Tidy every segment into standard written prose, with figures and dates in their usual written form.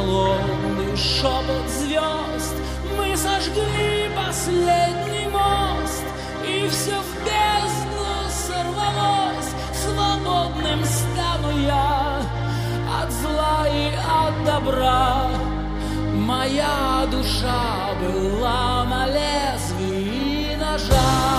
холодный шепот звезд. Мы сожгли последний мост, и все в бездну сорвалось. Свободным стану я от зла и от добра. Моя душа была на лезвии ножа.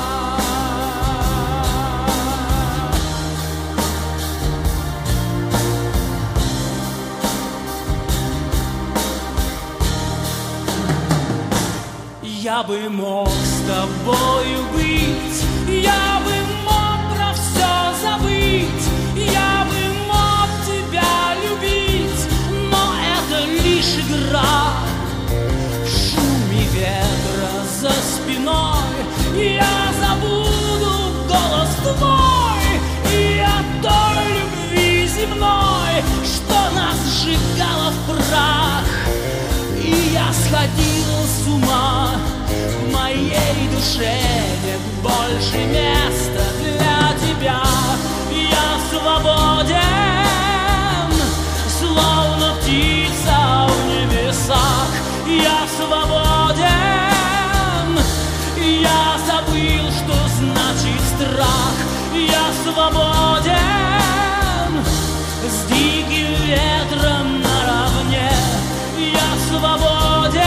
Я бы мог с тобою быть, я бы мог про все забыть, я бы мог тебя любить, но это лишь игра. В шуме ветра за спиной я забуду голос твой и о той любви земной, что нас сжигала в прах. И я сходил с ума, в моей душе нет больше места для тебя. Я свободен, словно птица в небесах. Я свободен, я забыл, что значит страх. Я свободен, с диким ветром наравне. Я свободен,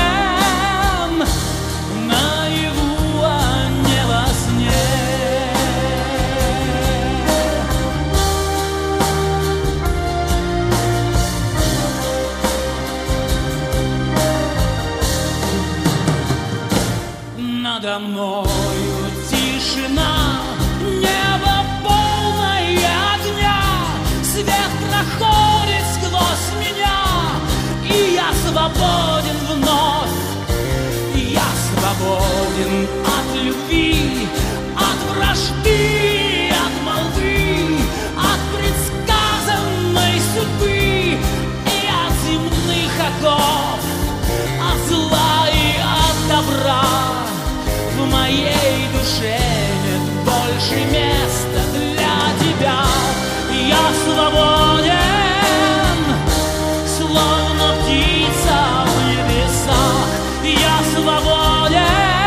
наяву, а не во сне. Надо мною тишина, небо полное огня. Свет проходит сквозь меня, и я свободен вновь. Я свободен от любви, от вражды, от молвы, от предсказанной судьбы и от земных оков, от зла и от добра. В моей душе нет больше места для тебя. Я свободен, словно птица в небесах. Я свободен,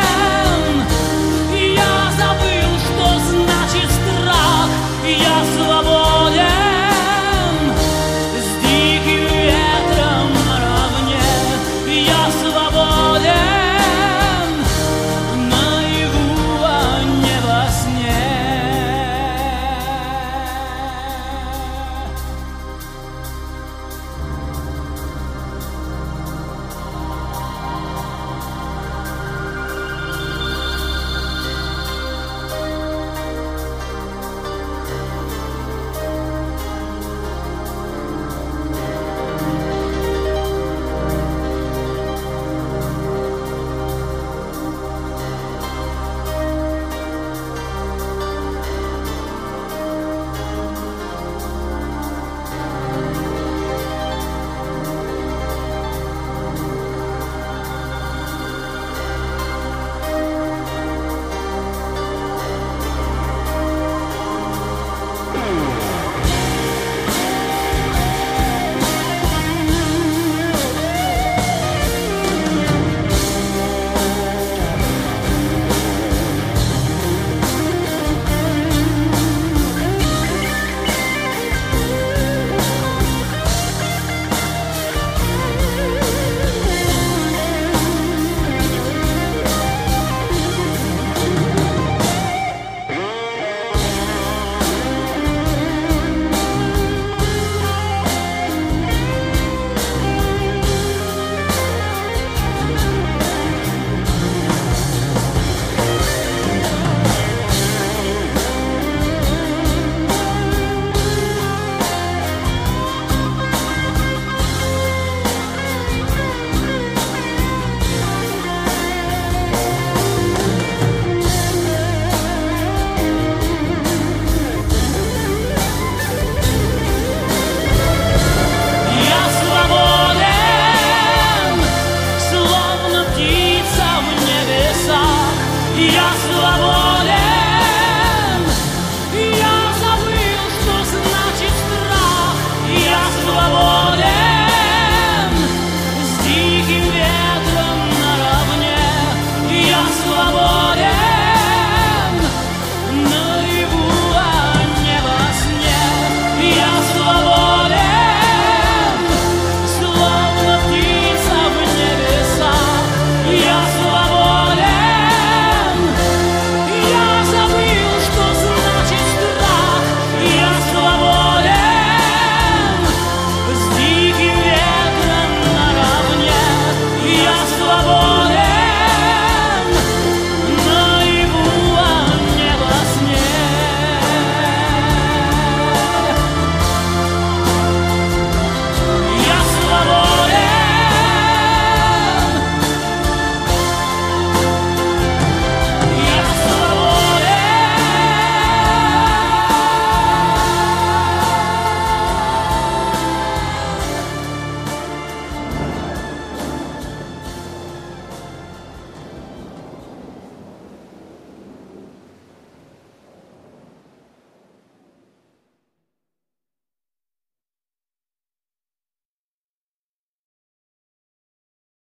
я забыл, что значит страх. Я свободен, с диким ветром наравне. Я свободен, наяву, а не во сне. Я свободен.